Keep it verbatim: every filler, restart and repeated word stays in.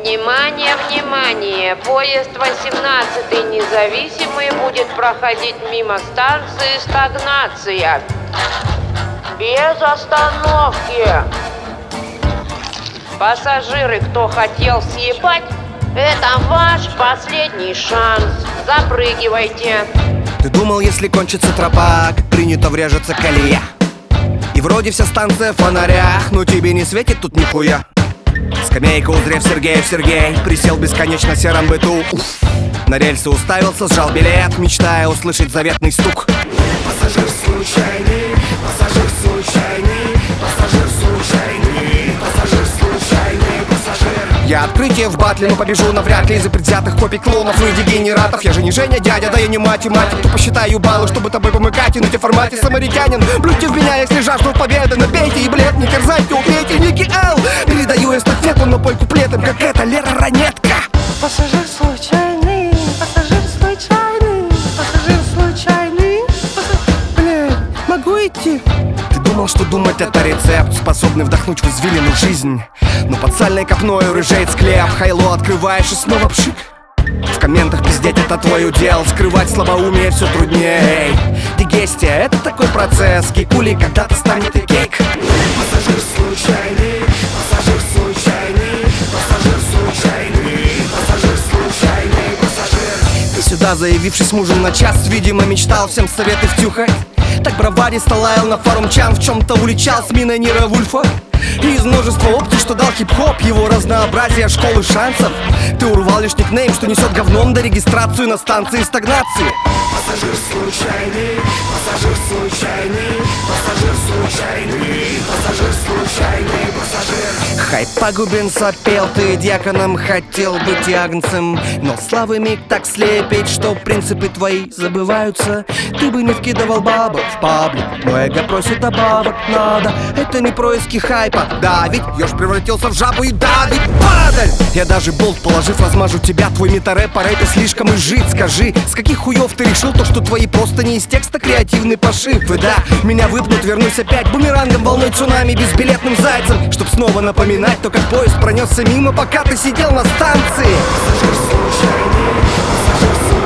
Внимание, внимание! Поезд восемнадцатый независимый будет проходить мимо станции «Стагнация». Без остановки! Пассажиры, кто хотел съебать, это ваш последний шанс. Запрыгивайте. Ты думал, если кончится тропа, как принято, врежется колея. И вроде вся станция в фонарях, но тебе не светит тут нихуя. Скамейка, узрев Сергеев Сергей, присел в бесконечно сером быту. Уф. На рельсы уставился, сжал билет, мечтая услышать заветный стук. Пассажир случайный, пассажир случайный, пассажир случайный, пассажир случайный, пассажир. Я открытие в батле, но побежу навряд ли из-за предвзятых копий клоунов и дегенератов. Я же не Женя дядя, да я не математик. То посчитаю баллы, чтобы тобой помыкать и на те формате самаритянин. Блюйте в меня, если жажду победы, напейте и блед, не терзайте, убейте, Ники Эл. Передаю эстафету, но пой куплетом, как эта Лера Ранетка. Пассажир случайный, пассажир случайный, пассажир случайный, пассажир... Блядь, могу идти? Ты думал, что думать это рецепт, способный вдохнуть в извилину жизнь. Но под сальной копною рыжеет склеп, хайло открываешь и снова пшик. В комментах пиздеть это твой удел, скрывать слабоумие все трудней. Дигестия — это такой процесс, кейкули когда-то станет и кейк. Пассажир случайный, пассажир случайный, пассажир случайный, пассажир случайный, пассажир. Ты сюда, заявившись мужем на час, видимо, мечтал всем советы втюхать. Так браваристо лаял на форумчан, в чем-то уличал с миной Нира Вульфа. И из множества опций, что дал хип-хоп, его разнообразие школы шансов. Ты урвал лишь никнейм, что несет говном до регистрацию на станции стагнации. Пассажир случайный, пассажир случайный, пассажир случайный, пассажир случайный, пассажир. Хай пагубен сопел, ты дьяконом хотел быть ягнцем, но славы миг так слепить, что принципы твои забываются. Ты бы не вкидывал бабок в паблик, но эго просит добавок надо. Это не происки хайпа, да, ведь ёж превратился в жабу и давить, падаль! Я даже болт положив размажу тебя, твой метарэп по рэпе слишком изжит. Скажи, с каких хуев ты решил то, что твои просто не из текста креативный пошив? И да, меня выпнут, вернусь опять бумерангом, волной цунами, безбилетным зайцем, чтоб снова напоминать то, как поезд пронесся мимо, пока ты сидел на станции. Пассажир случайный, пассажир случайный.